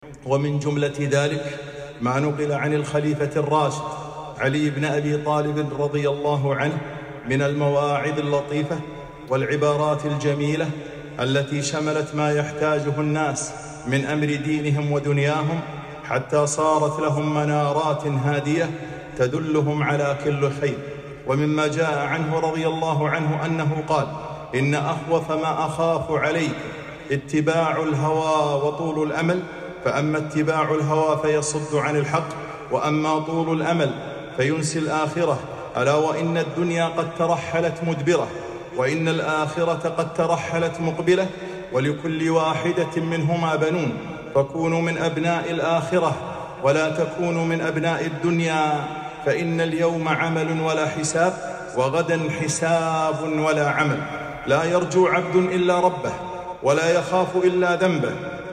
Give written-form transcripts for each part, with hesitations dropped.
ومن جملة ذلك ما نقل عن الخليفة الراشد علي بن أبي طالب رضي الله عنه من المواعظ اللطيفة والعبارات الجميلة التي شملت ما يحتاجه الناس من أمر دينهم ودنياهم، حتى صارت لهم منارات هادية تدلهم على كل خير. ومما جاء عنه رضي الله عنه أنه قال: إن أخوف ما أخاف عليكم اتباع الهوى وطول الأمل، فأما اتباع الهوى فيصد عن الحق، وأما طول الأمل فينسي الآخرة. ألا وإن الدنيا قد ترحلت مدبرة، وإن الآخرة قد ترحلت مقبلة، ولكل واحدة منهما بنون، فكونوا من أبناء الآخرة ولا تكونوا من أبناء الدنيا، فإن اليوم عمل ولا حساب، وغدا حساب ولا عمل. لا يرجو عبد إلا ربه، ولا يخاف إلا ذنبه،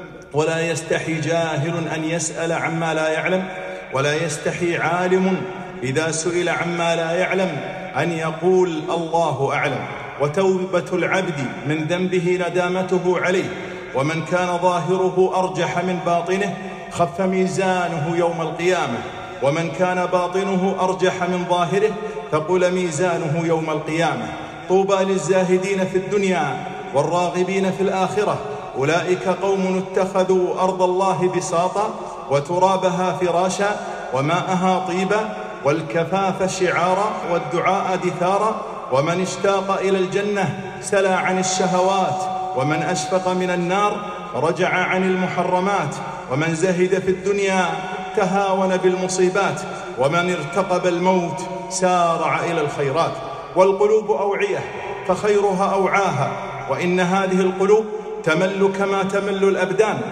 ولا يستحي جاهل أن يسأل عما لا يعلم، ولا يستحي عالم إذا سئل عما لا يعلم أن يقول الله أعلم. وتوبة العبد من ذنبه ندامته عليه، ومن كان ظاهره أرجح من باطنه خف ميزانه يوم القيامة، ومن كان باطنه أرجح من ظاهره ثقل ميزانه يوم القيامة. طوبى للزاهدين في الدنيا والراغبين في الآخرة، أولئك قوم اتخذوا أرض الله بساطا، وترابها فراشا، وماءها طيبا، والكفاف شعارا، والدعاء دثارا. ومن اشتاق إلى الجنة سلى عن الشهوات، ومن أشفق من النار رجع عن المحرمات، ومن زهد في الدنيا تهاون بالمصيبات، ومن ارتقب الموت سارع إلى الخيرات. والقلوب أوعية فخيرها أوعاها، وإن هذه القلوب تمل كما تمل الأبدان،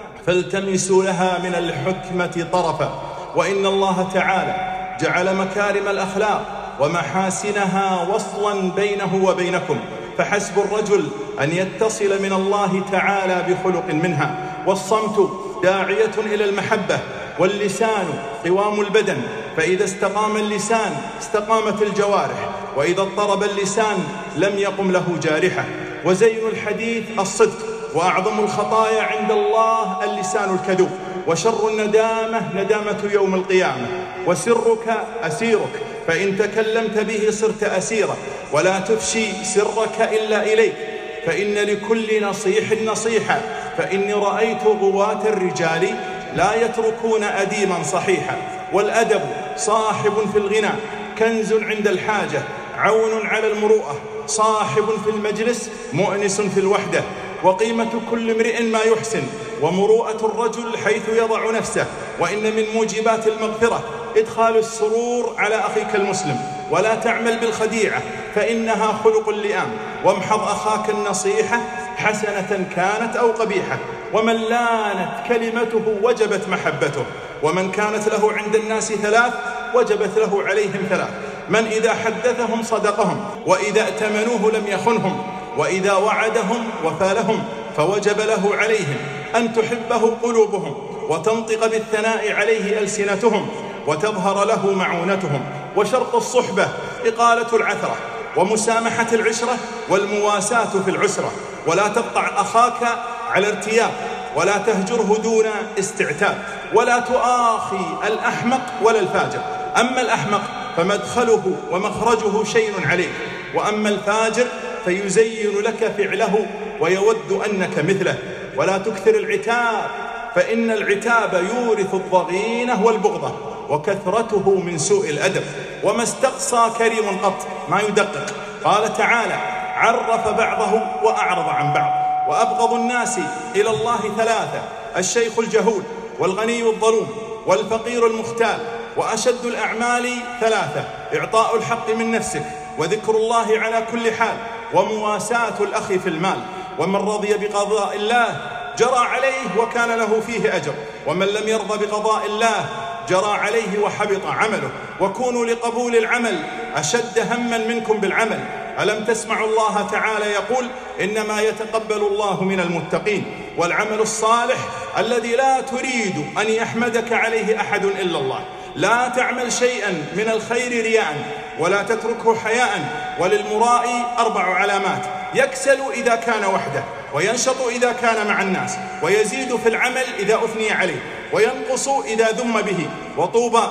فالتمسوا لها من الحكمة طرفا. وإن الله تعالى جعل مكارم الأخلاق ومحاسنها وصلا بينه وبينكم، فحسب الرجل أن يتصل من الله تعالى بخلق منها. والصمت داعية إلى المحبة، واللسان قوام البدن، فإذا استقام اللسان استقامت الجوارح، وإذا اضطرب اللسان لم يقم له جارحة. وزين الحديث الصدق، وأعظم الخطايا عند الله اللسان الكذوب، وشر الندامة ندامة يوم القيامة. وسرك أسيرك، فإن تكلمت به صرت أسيرا، ولا تفشي سرك إلا إليك، فإن لكل نصيح نصيحة، فإني رأيت غواة الرجال لا يتركون أديما صحيحا. والأدب صاحب في الغنى، كنز عند الحاجة، عون على المروءة، صاحب في المجلس مؤنس في الوحدة. وقيمة كل امرئ ما يحسن، ومروءة الرجل حيث يضع نفسه. وإن من موجبات المغفرة إدخال السرور على أخيك المسلم، ولا تعمل بالخديعة فإنها خلق اللئام. وامحض أخاك النصيحة حسنة كانت أو قبيحة، ومن لانت كلمته وجبت محبته. ومن كانت له عند الناس ثلاث وجبت له عليهم ثلاث: من إذا حدثهم صدقهم، وإذا ائتمنوه لم يخنهم، وإذا وعدهم وفى لهم. فوجب له عليهم أن تحبه قلوبهم، وتنطق بالثناء عليه ألسنتهم، وتظهر له معونتهم. وشرط الصحبة إقالة العثرة، ومسامحة العشرة، والمواساة في العسرة. ولا تقطع أخاك على ارتياب، ولا تهجره دون استعتاب، ولا تؤاخي الأحمق ولا الفاجر. أما الأحمق فمدخله ومخرجه شيء عليك، وأما الفاجر فيزين لك فعله ويود أنك مثله. ولا تكثر العتاب، فإن العتاب يورث الضغينة والبغضة، وكثرته من سوء الأدب. وما استقصى كريم قط، ما يدقق. قال تعالى: عرف بعضه وأعرض عن بعض. وأبغض الناس إلى الله ثلاثة: الشيخ الجهول، والغني الظلوم، والفقير المختال. وأشد الأعمال ثلاثة: إعطاء الحق من نفسك، وذكر الله على كل حال، ومواساة الأخ في المال. ومن رضي بقضاء الله جرى عليه وكان له فيه أجر، ومن لم يرضى بقضاء الله جرى عليه وحبط عمله. وكونوا لقبول العمل أشد هما منكم بالعمل. ألم تسمعوا الله تعالى يقول: إنما يتقبل الله من المتقين. والعمل الصالح الذي لا تريد أن يحمدك عليه أحد إلا الله. لا تعمل شيئا من الخير رياء، ولا تتركه حياء. وللمرائي 4 علامات: يكسل إذا كان وحده، وينشط إذا كان مع الناس، ويزيد في العمل إذا أثني عليه، وينقص إذا ذم به. وطوبى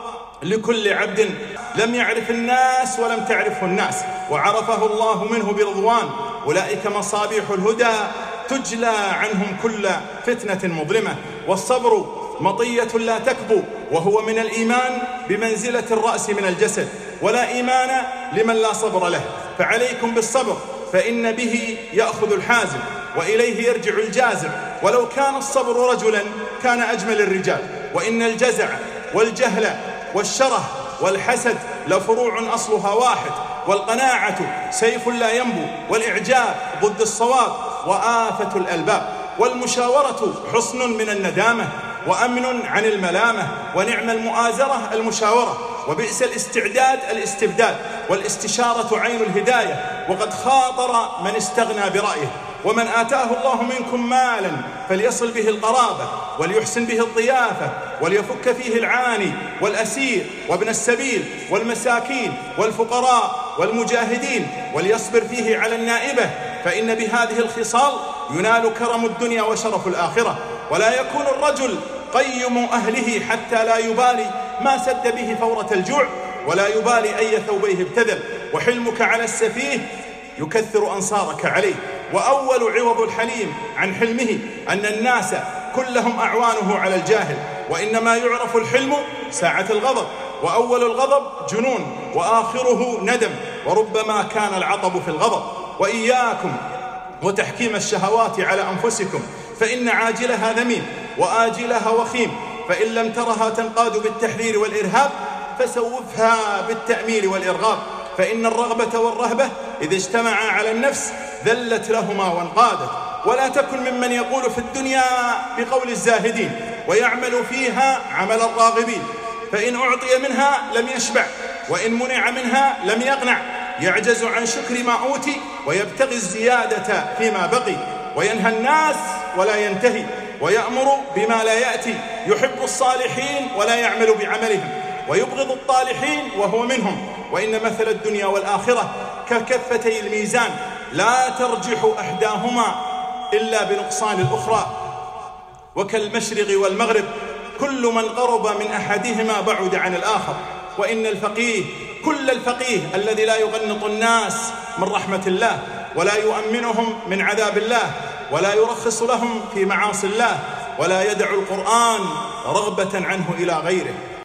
لكل عبد لم يعرف الناس ولم تعرفه الناس، وعرفه الله منه برضوان. أولئك مصابيح الهدى تجلى عنهم كل فتنة مظلمة. والصبر مطية لا تكبو، وهو من الإيمان بمنزلة الرأس من الجسد، ولا إيمان لمن لا صبر له. فعليكم بالصبر، فإن به يأخذ الحازم وإليه يرجع الجازع. ولو كان الصبر رجلا كان أجمل الرجال. وإن الجزع والجهل والشره والحسد لفروع أصلها واحد. والقناعة سيف لا ينبو، والإعجاب ضد الصواب وآفة الألباب. والمشاورة حصن من الندامة وأمن عن الملامة. ونعم المؤازرة المشاورة، وبئس الاستعداد الاستبداد. والاستشارة عين الهداية، وقد خاطر من استغنى برأيه. ومن آتاه الله منكم مالا فليصل به القرابة، وليحسن به الضيافة، وليفك فيه العاني والأسير وابن السبيل والمساكين والفقراء والمجاهدين، وليصبر فيه على النائبة، فإن بهذه الخصال ينال كرم الدنيا وشرف الآخرة. ولا يكون الرجل قيم أهله حتى لا يبالي ما سد به فورة الجوع، ولا يبالي أي ثوبيه ابتذل. وحلمك على السفيه يكثر أنصارك عليه. وأول عوض الحليم عن حلمه أن الناس كلهم أعوانه على الجاهل. وإنما يعرف الحلم ساعة الغضب، وأول الغضب جنون، وآخره ندم، وربما كان العطب في الغضب. وإياكم وتحكيم الشهوات على أنفسكم، فإن عاجلها ذميم وآجلها وخيم. فإن لم ترها تنقاد بالتحذير والإرهاب فسوفها بالتأميل والإرغاب. فإن الرغبة والرهبة إذا اجتمعا على النفس ذلت لهما وانقادت. ولا تكن ممن يقول في الدنيا بقول الزاهدين ويعمل فيها عمل الراغبين. فإن أعطي منها لم يشبع، وإن منع منها لم يقنع. يعجز عن شكر ما أوتي ويبتغي الزيادة فيما بقي. وينهى الناس ولا ينتهي، ويأمر بما لا يأتي. يحب الصالحين ولا يعمل بعملهم، ويبغض الطالحين وهو منهم. وإن مثل الدنيا والآخرة ككفتي الميزان، لا ترجح إحداهما إلا بنقصان الأخرى. وكالمشرق والمغرب، كل من قرب من أحدهما بعد عن الآخر. وإن الفقيه كل الفقيه الذي لا يغنط الناس من رحمة الله، ولا يؤمنهم من عذاب الله، ولا يرخص لهم في معاصي الله، ولا يدع القرآن رغبة عنه إلى غيره.